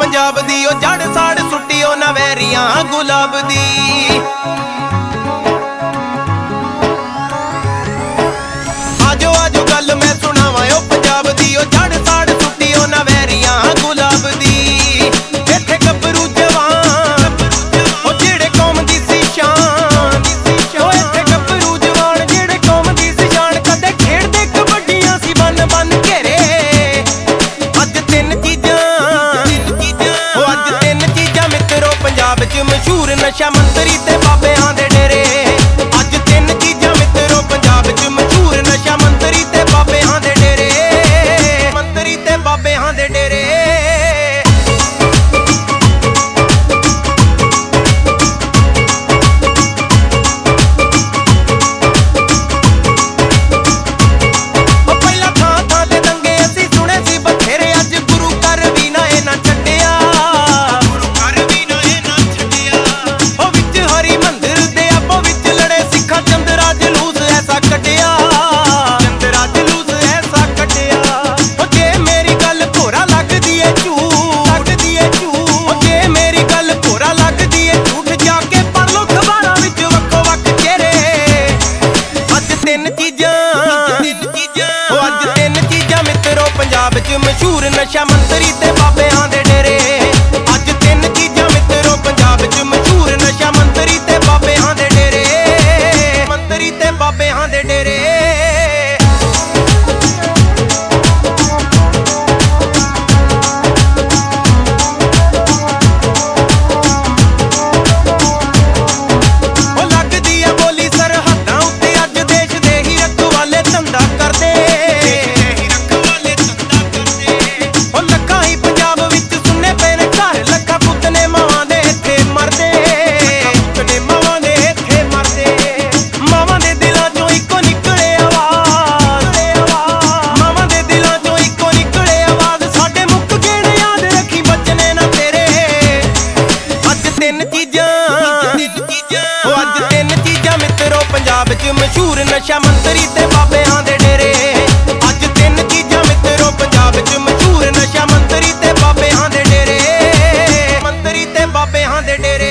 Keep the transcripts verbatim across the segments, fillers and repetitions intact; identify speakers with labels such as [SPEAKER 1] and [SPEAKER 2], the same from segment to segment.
[SPEAKER 1] पंजाब दी ओ जड़ साड़ सुट्टी ओ नवैरियां गुलाब दी। आजो आजो गल मैं सुनावां ओ पंजाब दी ओ जड़ साड़ सुट्टी ओ नवैरियां गुलाब दी। इत्थे गभरू जवान ओ जेड़े कौम दी सी शान, ओ इत्थे गभरू जवान जेड़े कौम दी सी शान। कदे खेड़दे कबड्डियां सी बन बन घेरे। अज तिन चीजां ओ अज तिन चीजां मित्रो पंजाब च मशहूर, नशा मंतरी ते बाबेआं दे डेरे। अज तिन चीजां मित्रो पंजाब च मशहूर, नशा मंतरी ते बाबेआं दे डेरे। मंतरी ते बाबेआं दे डेरे। पंजाब च मशहूर, नशा मंतरी ते बाबेआं दे डेरे। अज तिन चीजां मित्रो पंजाब च मशहूर, नशा मंतरी ते बाबेआं दे डेरे। मंतरी ते बाबेआं दे डेरे। पंजाब च मशहूर, नशा मंतरी ते बाबेआं दे डेरे। अज तिन चीजां मित्रो पंजाब च मशहूर, नशा मंतरी ते बाबेआं दे डेरे। मंतरी ते बाबेआं दे डेरे।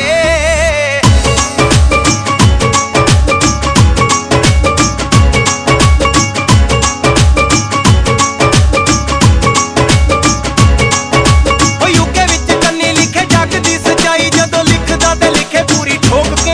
[SPEAKER 1] यूके विच कन्नी लिखे जग दी सच्चाई, जदों लिखदा ते लिखे पूरी ठोक के।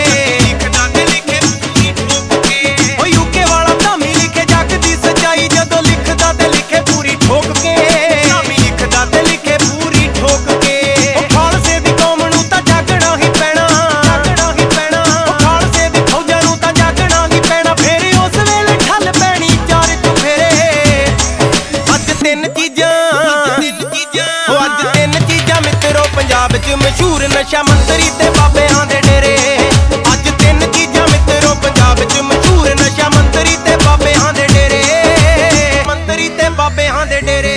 [SPEAKER 1] पंजाब च मशहूर, नशा मंतरी ते बाबेआं दे डेरे। अज तिन चीजां मित्रो पंजाब च मशहूर, नशा मंतरी ते बाबेआं दे डेरे। मंतरी ते बाबेआं दे डेरे।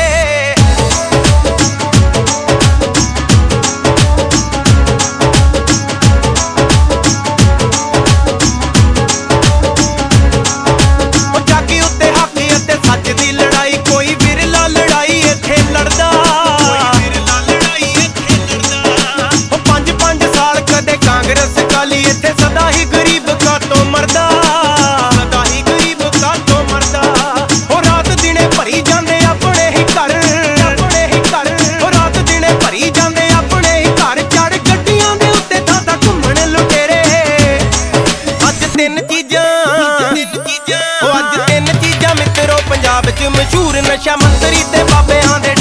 [SPEAKER 1] जागी उत्ते हाकी अते सच दी लड़ाई, कोई विरला लड़ाई इत्थे लड़दा। कांग्रेस काली इत्थे सदा ही गरीब कातों मरदा। सदा ही गरीब कातों मरदा। ओ रात दिने भरी जांदे अपने ही घर, अपने ही घर। ओ रात दिने भरी जांदे अपने ही घर, चढ़ गड्डियां दे उत्ते थां थां घुम्मण लुटेरे। अज तिन चीजां ओ अज तिन चीजां मित्रो पंजाब च मशहूर, नशा मंतरी ते बाबेआं दे